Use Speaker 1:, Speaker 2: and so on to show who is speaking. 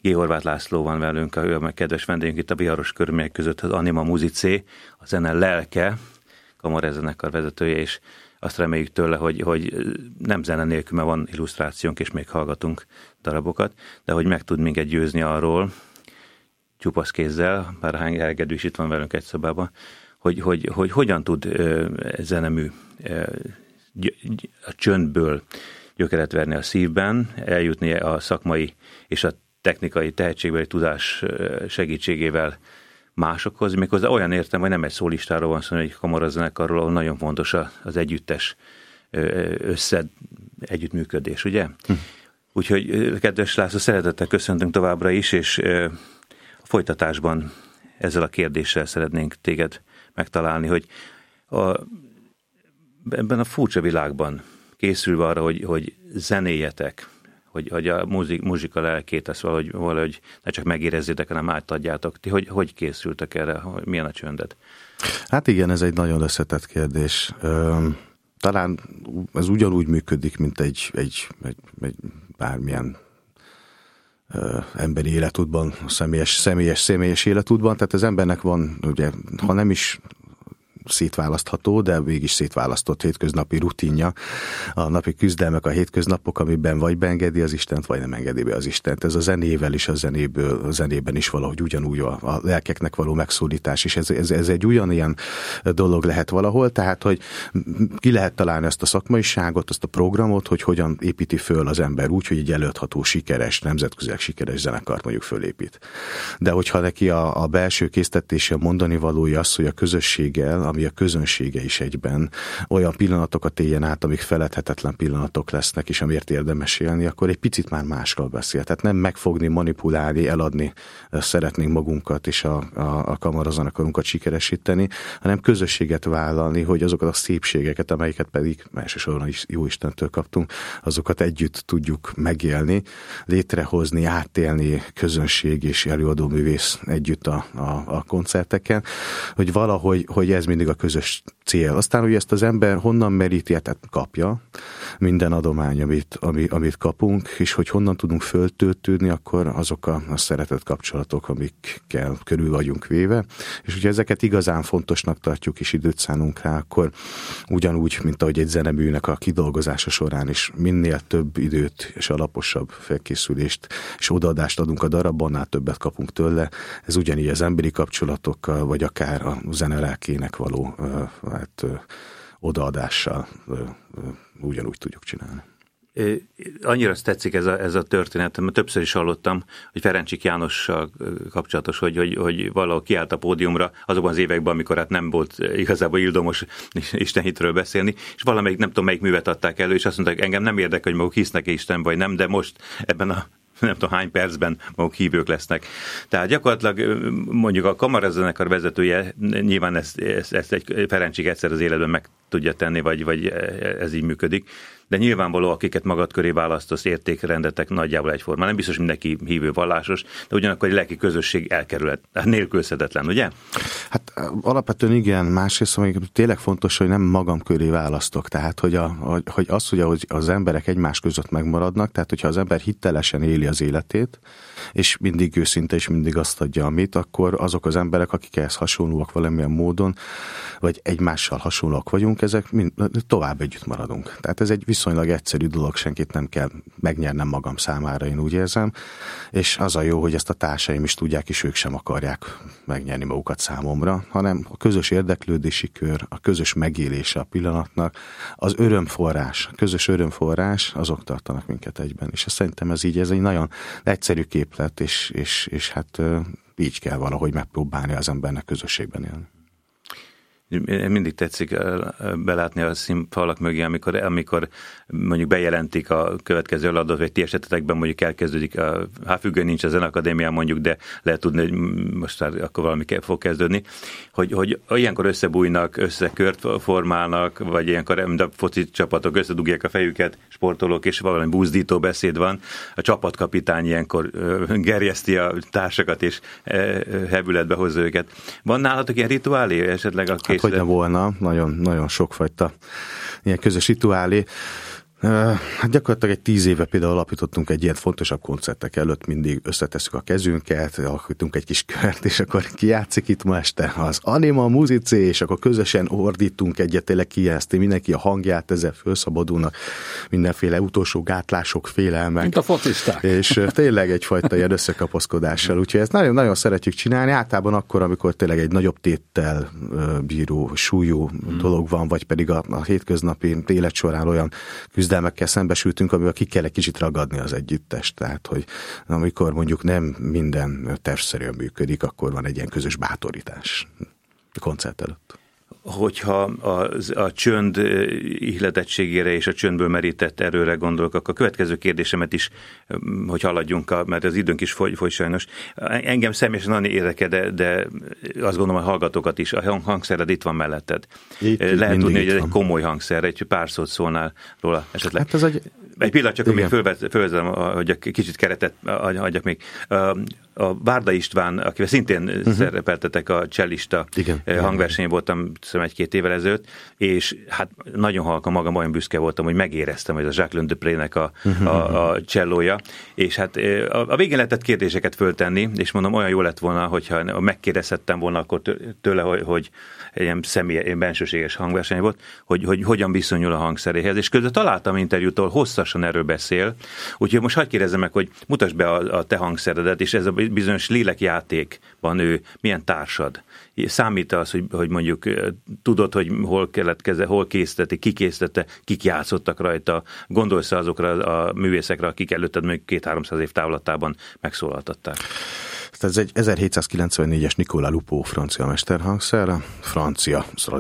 Speaker 1: G. Horváth László van velünk, ő a kedves vendégünk itt a Biharos körülmények között, az Anima Musicé, a zene lelke, kamarazenekar vezetője, és azt reméljük tőle, hogy nem zene nélkül, mert van illusztrációnk, és még hallgatunk darabokat, de hogy meg tud minket győzni arról, csupasz kézzel, bár Háng Elgedő is itt van velünk egy szobában, hogy hogyan tud zenemű a csöndből gyökeret verni a szívben, eljutni a szakmai és a technikai tehetségbeli tudás segítségével másokhoz, méghozzá olyan értem, hogy nem egy szólistáról van szó, egy kamarazenekarról, ahol nagyon fontos az együttes együttműködés, ugye? Úgyhogy, kedves László, szeretettel köszöntünk továbbra is, és a folytatásban ezzel a kérdéssel szeretnénk téged megtalálni, hogy ebben a furcsa világban készülve arra, hogy zenéjetek, hogy a muzsika lelkét, ezt valahogy ne csak megérezzétek, hanem átadjátok. Ti hogy készültek erre? Milyen a csöndet?
Speaker 2: Hát igen, ez egy nagyon összetett kérdés. Talán ez ugyanúgy működik, mint egy bármilyen emberi életútban, személyes életútban. Tehát az embernek van, ugye, ha nem is szétválasztható, de mégis szétválasztott hétköznapi rutinja, a napi küzdelmek, a hétköznapok, amiben vagy beengedi az Istent, vagy nem engedi be az Istent. Ez a zenével is, a zenében is valahogy ugyanúgy a lelkeknek való megszólítás, és ez egy ugyanilyen dolog lehet valahol, tehát, hogy ki lehet találni ezt a szakmaiságot, azt a programot, hogy hogyan építi föl az ember úgy, hogy egy előadható, sikeres, nemzetközileg sikeres zenekart mondjuk fölépít. De hogyha neki a belső késztetése, a mondani valója az, hogy a közösséggel, ami a közönsége is egyben olyan pillanatokat éljen át, amik feledhetetlen pillanatok lesznek, és amiért érdemes élni, akkor egy picit már máskal beszél. Tehát nem megfogni, manipulálni, eladni szeretnénk magunkat és a kamarazenekarunkat sikeresíteni, hanem közösséget vállalni, hogy azokat a szépségeket, amelyeket pedig elsősorban is jó Istentől kaptunk, azokat együtt tudjuk megélni, létrehozni, átélni közönség és előadóművész együtt a koncerteken, hogy valahogy, hogy ez mindig a közös cél. Aztán, hogy ezt az ember honnan meríti, tehát kapja minden adomány, amit kapunk, és hogy honnan tudunk föltöltődni, akkor azok a szeretett kapcsolatok, amikkel körül vagyunk véve. És hogyha ezeket igazán fontosnak tartjuk, és időt szánunk rá, akkor ugyanúgy, mint ahogy egy zeneműnek a kidolgozása során is minél több időt és alaposabb felkészülést és odaadást adunk a darabban, annál többet kapunk tőle. Ez ugyanígy az emberi kapcsolatokkal, vagy akár a zene lelkének való odaadással ugyanúgy tudjuk csinálni.
Speaker 1: Annyira tetszik ez a történet, mert többször is hallottam, hogy Ferencsik Jánossal kapcsolatos, hogy valahol kiállt a pódiumra azokban az években, amikor hát nem volt igazából ildomos istenhitről beszélni, és valamelyik, nem tudom melyik művet adták elő, és azt mondták, engem nem érdekel, hogy maguk hisznek-e Isten vagy nem, de most ebben a nem tudom hány percben maguk hívők lesznek. Tehát gyakorlatilag mondjuk a kamarazenekar vezetője nyilván ezt egy Ferencsik egyszer az életben meg tudja tenni, vagy ez így működik. De nyilvánvaló, akiket magad köré választasz, értékrendetek nagyjából egyformán. Nem biztos, mindenki hívő vallásos, de ugyanakkor egy lelki közösség nélkülözhetetlen, ugye?
Speaker 2: Hát alapvetően igen, másrészt tényleg fontos, hogy nem magam köré választok. Tehát, hogy az emberek egymás között megmaradnak, tehát hogyha az ember hitelesen éli az életét, és mindig őszinte, és mindig azt adja, amit, akkor azok az emberek, akik ehhez hasonlóak valamilyen módon, vagy egymással hasonlóak vagyunk, ezek tovább együtt maradunk. Tehát ez egy viszonylag egyszerű dolog, senkit nem kell megnyernem magam számára, én úgy érzem, és az a jó, hogy ezt a társaim is tudják, és ők sem akarják megnyerni magukat számomra, hanem a közös érdeklődési kör, a közös megélése a pillanatnak, az örömforrás, a közös örömforrás, azok tartanak minket egyben, és szerintem ez egy nagyon egyszerű képlet, és hát így kell valahogy megpróbálni az embernek közösségben élni.
Speaker 1: Mindig tetszik belátni a színfalak mögé, amikor mondjuk bejelentik a következő előadót, vagy ti esetetekben mondjuk elkezdődik, függően nincs a Zeneakadémián mondjuk, de lehet tudni, hogy most akkor valami fog kezdődni, hogy ilyenkor összebújnak, összekört formálnak, vagy ilyenkor, mint a foci csapatok, összedugják a fejüket, sportolók, és valami buzdító beszéd van. A csapatkapitány ilyenkor gerjeszti a társakat, és hevületbe hozza őket. Van nálatok ilyen rituálé esetleg a
Speaker 2: hogy ne volna, nagyon, nagyon sokfajta ilyen közös rituálé. Hát gyakorlatilag egy 10 éve például alapítottunk egy ilyen fontosabb koncertek előtt, mindig összetesszük a kezünket, alakítunk egy kis kört, és akkor ki játszik itt ma este? Az Anima Musicae, és akkor közösen ordítunk egyet, tényleg kijelzti mindenki a hangját, ezzel felszabadulnak mindenféle utolsó gátlások, félelmek.
Speaker 3: Mint a focisták.
Speaker 2: És tényleg egyfajta ilyen összekapaszkodással. Úgyhogy ezt nagyon-nagyon szeretjük csinálni, általában akkor, amikor tényleg egy nagyobb téttel bíró, súlyú dolog van, vagy pedig a hétköznapi élet során olyan küzdelmekkel szembesültünk, amivel ki kell egy kicsit ragadni az együttest. Tehát, hogy amikor mondjuk nem minden tervszerűen működik, akkor van egy ilyen közös bátorítás a koncert előtt.
Speaker 1: Hogyha a csönd ihletettségére és a csöndből merített erőre gondolok, akkor a következő kérdésemet is, hogy haladjunk, mert az időnk is fogy sajnos. Engem személyesen nagyon érdekel, de azt gondolom, a hallgatókat is. A hangszered itt van melletted. Lehet tudni, hogy ez egy komoly hangszer, egy pár szót szólnál róla esetleg. Hát ez egy pillanat, csak még fölvezetem, hogy kicsit keretet adjak még. A Várda István, akivel szintén szerepeltetek a csellista hangversenyen voltam, egy-két évvel ezelőtt, és hát nagyon halkan magam olyan büszke voltam, hogy megéreztem, hogy a Jacqueline Dupré-nek a csellója, és hát a végén lehetett kérdéseket föltenni, és mondom, olyan jó lett volna, hogyha megkérdezhettem volna akkor tőle, hogy egy ilyen bensőséges hangverseny volt, hogy hogyan viszonyul a hangszeréhez, és közben találtam interjútól, hosszasan erről beszél, úgyhogy most hadd kérdezzem meg, hogy mutasd be a te hangszeredet, és ez a bizonyos lélekjátékban ő milyen társad. Számít az, hogy mondjuk tudod, hogy hol készítette, ki készítette, kik játszottak rajta, gondolsz azokra a művészekre, akik előtted még 200-300 év távlatában megszólaltatták?
Speaker 2: Ez egy 1794-es Nicolas Lupo francia mesterhangszer, francia